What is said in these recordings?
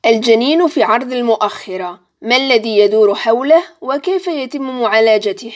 الجنين في عرض المؤخرة، ما الذي يدور حوله وكيف يتم معالجته؟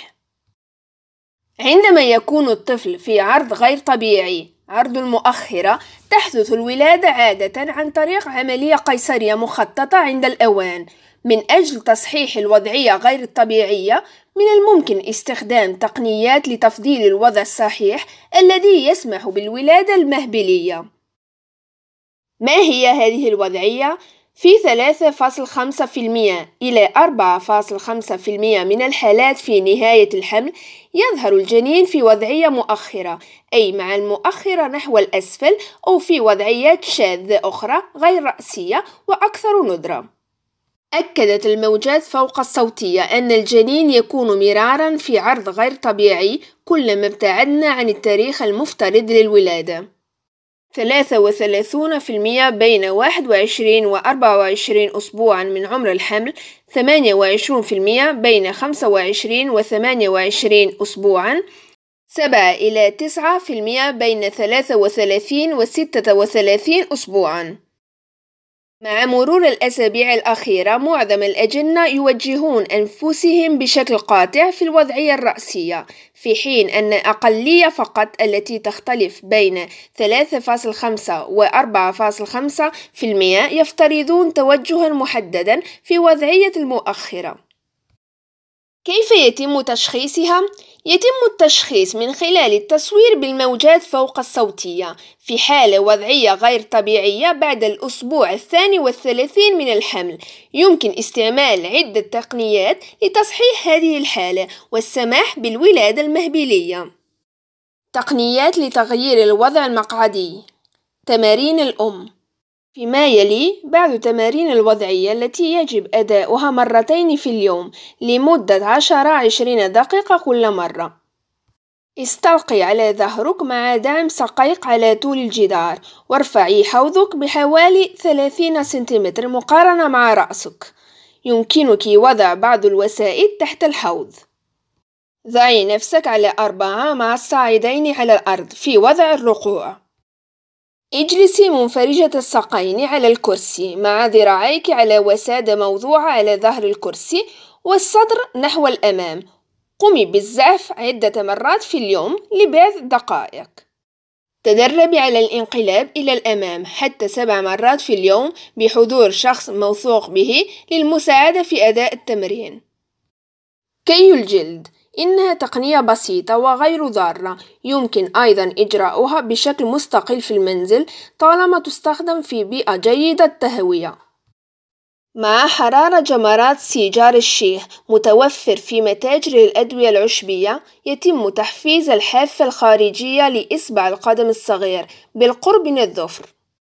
عندما يكون الطفل في عرض غير طبيعي عرض المؤخرة، تحدث الولادة عادة عن طريق عملية قيصرية مخططة عند الأوان. من أجل تصحيح الوضعية غير الطبيعية، من الممكن استخدام تقنيات لتفضيل الوضع الصحيح الذي يسمح بالولادة المهبلية. ما هي هذه الوضعية؟ في 3.5% إلى 4.5% من الحالات في نهاية الحمل يظهر الجنين في وضعية مؤخرة، أي مع المؤخرة نحو الأسفل، أو في وضعيات شاذة أخرى غير رأسية وأكثر ندرة. أكدت الموجات فوق الصوتية أن الجنين يكون مرارا في عرض غير طبيعي كلما ابتعدنا عن التاريخ المفترض للولادة. 33% بين 21 و 24 أسبوعا من عمر الحمل، 28% بين 25 و 28 أسبوعا، 7 إلى 9% بين 33 و 36 أسبوعا. مع مرور الأسابيع الأخيرة، معظم الأجنة يوجهون أنفسهم بشكل قاطع في الوضعية الرأسية، في حين أن أقلية فقط التي تختلف بين 3.5 و 4.5% يفترضون توجها محددا في وضعية المؤخرة. كيف يتم تشخيصها؟ يتم التشخيص من خلال التصوير بالموجات فوق الصوتية في حالة وضعية غير طبيعية بعد الأسبوع 32 من الحمل. يمكن استعمال عدة تقنيات لتصحيح هذه الحالة والسماح بالولادة المهبلية. تقنيات لتغيير الوضع المقعدي. تمارين الأم. فيما يلي بعض تمارين الوضعية التي يجب أداؤها مرتين في اليوم لمدة 10-20 دقيقة كل مرة. استلقي على ظهرك مع دعم ساقيك على طول الجدار، وارفعي حوضك بحوالي 30 سنتيمتر مقارنة مع رأسك. يمكنك وضع بعض الوسائد تحت الحوض. ضعي نفسك على 4 مع الصاعدين على الأرض في وضع الركوع. اجلسي منفرجة الساقين على الكرسي مع ذراعيك على وسادة موضوعة على ظهر الكرسي والصدر نحو الأمام. قمي بالزعف عدة مرات في اليوم لبعض دقائق. تدربي على الانقلاب إلى الأمام حتى 7 مرات في اليوم بحضور شخص موثوق به للمساعدة في أداء التمرين. كي الجلد. إنها تقنية بسيطة وغير ضارة، يمكن أيضا إجراؤها بشكل مستقل في المنزل طالما تستخدم في بيئة جيدة التهوية. مع حرارة جمرات سيجار الشيح متوفر في متاجر الأدوية العشبية، يتم تحفيز الحافة الخارجية لإصبع القدم الصغير بالقرب من الظفر.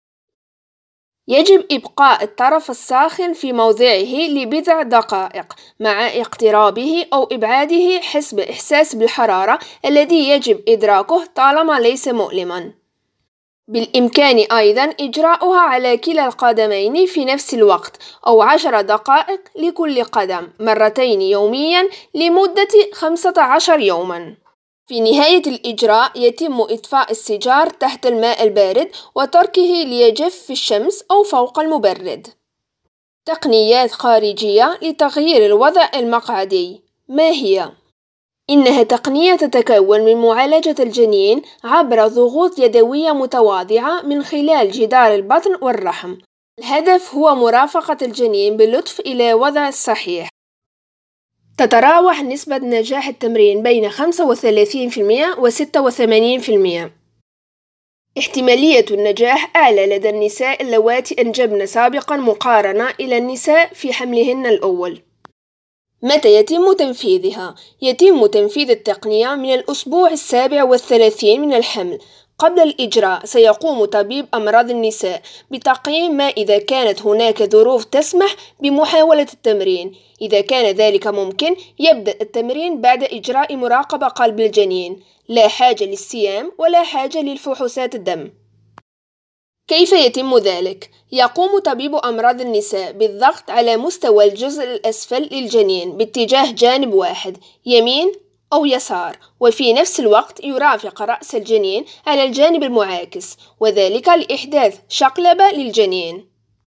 يجب إبقاء الطرف الساخن في موضعه لبضع دقائق مع اقترابه أو إبعاده حسب إحساس بالحرارة الذي يجب إدراكه طالما ليس مؤلما. بالإمكان أيضا إجراؤها على كلا القدمين في نفس الوقت أو 10 دقائق لكل قدم مرتين يوميا لمدة 15 يوما. في نهاية الإجراء يتم إطفاء السيجار تحت الماء البارد وتركه ليجف في الشمس أو فوق المبرد. تقنيات خارجية لتغيير الوضع المقعدي. ما هي؟ إنها تقنية تتكون من معالجة الجنين عبر ضغوط يدوية متواضعة من خلال جدار البطن والرحم. الهدف هو مرافقة الجنين بلطف إلى وضع الصحيح. تتراوح نسبة نجاح التمرين بين 35% و 86%. احتمالية النجاح أعلى لدى النساء اللواتي أنجبن سابقا مقارنة إلى النساء في حملهن الأول. متى يتم تنفيذها؟ يتم تنفيذ التقنية من الأسبوع 37 من الحمل. قبل الإجراء سيقوم طبيب أمراض النساء بتقييم ما إذا كانت هناك ظروف تسمح بمحاولة التمرين. إذا كان ذلك ممكن، يبدأ التمرين بعد إجراء مراقبة قلب الجنين. لا حاجة للصيام ولا حاجة للفحوصات الدم. كيف يتم ذلك؟ يقوم طبيب أمراض النساء بالضغط على مستوى الجزء الأسفل للجنين باتجاه جانب واحد، يمين أو يسار، وفي نفس الوقت يرافق رأس الجنين على الجانب المعاكس، وذلك لإحداث شقلبة للجنين.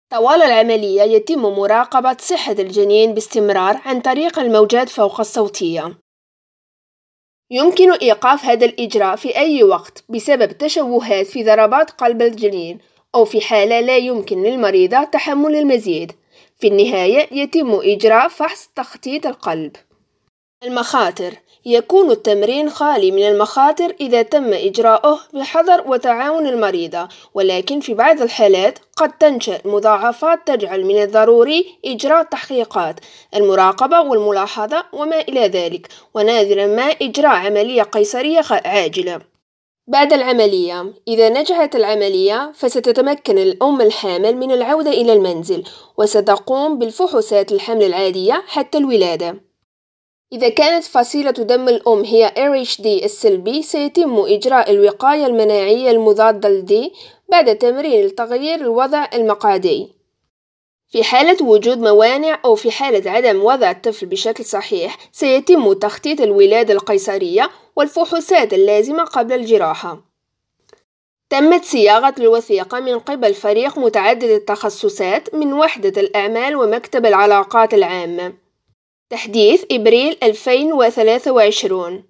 طوال العملية يتم مراقبة صحة الجنين باستمرار عن طريق الموجات فوق الصوتية. يمكن إيقاف هذا الإجراء في أي وقت بسبب تشوهات في ضربات قلب الجنين أو في حالة لا يمكن للمريضة تحمل المزيد. في النهاية يتم إجراء فحص تخطيط القلب. المخاطر: يكون التمرين خالي من المخاطر إذا تم إجراؤه بحذر وتعاون المريضة، ولكن في بعض الحالات قد تنشأ مضاعفات تجعل من الضروري إجراء تحقيقات المراقبة والملاحظة وما إلى ذلك، ونادرا ما إجراء عملية قيصرية عاجلة. بعد العملية، إذا نجحت العملية فستتمكن الأم الحامل من العودة إلى المنزل وستقوم بالفحوصات الحمل العادية حتى الولادة. إذا كانت فصيلة دم الأم هي RH السلبي، سيتم إجراء الوقاية المناعية المضادة لD بعد تمرين لتغيير الوضع المقعدي. في حالة وجود موانع أو في حالة عدم وضع الطفل بشكل صحيح، سيتم تخطيط الولادة القيصرية والفحوصات اللازمة قبل الجراحة. تمت صياغة الوثيقة من قبل فريق متعدد التخصصات من وحدة الأعمال ومكتب العلاقات العامة. تحديث إبريل 2023.